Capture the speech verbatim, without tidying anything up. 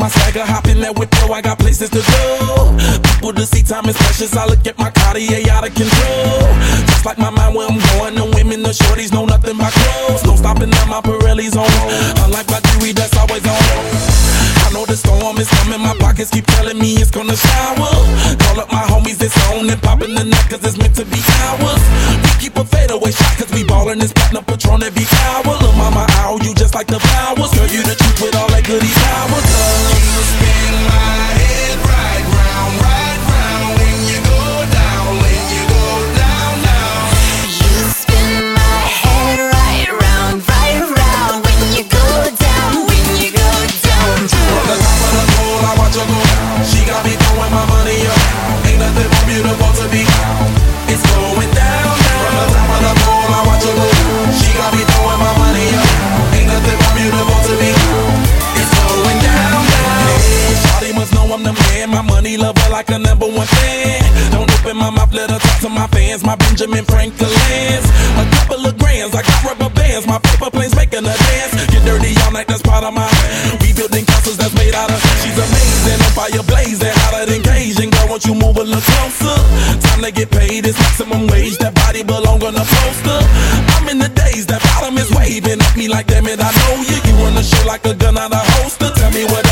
swagger, hop in that whip, yo, I got places to go. People to see, time is precious. I look at my Cartier out of control. Just like my mind where I'm going, the women, the shorties know nothing but clothes. No stopping at my Pirelli's on. Unlike my jewelry, that's always on. I know the storm is coming, my pockets keep telling me it's gonna shower. Call up my homies, it's on and popping the neck, cause it's meant to be ours. We keep a fadeaway shot, cause we ballin' this platinum Patron every hour. Lil' mama, ow, you just like the flowers. Girl, you the truth with all that goody powers. You spin my head right round, right round. When you go down, when you go down, down. You spin my head right round, right round. When you go down, when you go down, From the top of the pole, I watch her go down. She got me throwing my money up. Ain't nothing more beautiful to be. It's going down, down. From the top of the pole, I watch her go down. She got me throwing my money up. Ain't nothing more beautiful to be. It's going down, down. Hey, shawty must know I'm the man. My money lover like a number one fan. Don't open my mouth, let her talk to my fans. My Benjamin Franklin's. A couple of grands, I got rubber bands. My paper planes making a dance. Get dirty all night, that's part of my. We building castles that's made out of. She's amazing, on fire blazing, hotter than Cajun. Girl, won't you move a little closer? Time to get paid, it's maximum wage. That body belong on a poster. I'm in the days, that bottom is waving at me like, damn it, I know you. You run the show like a gun out of holster. Tell me what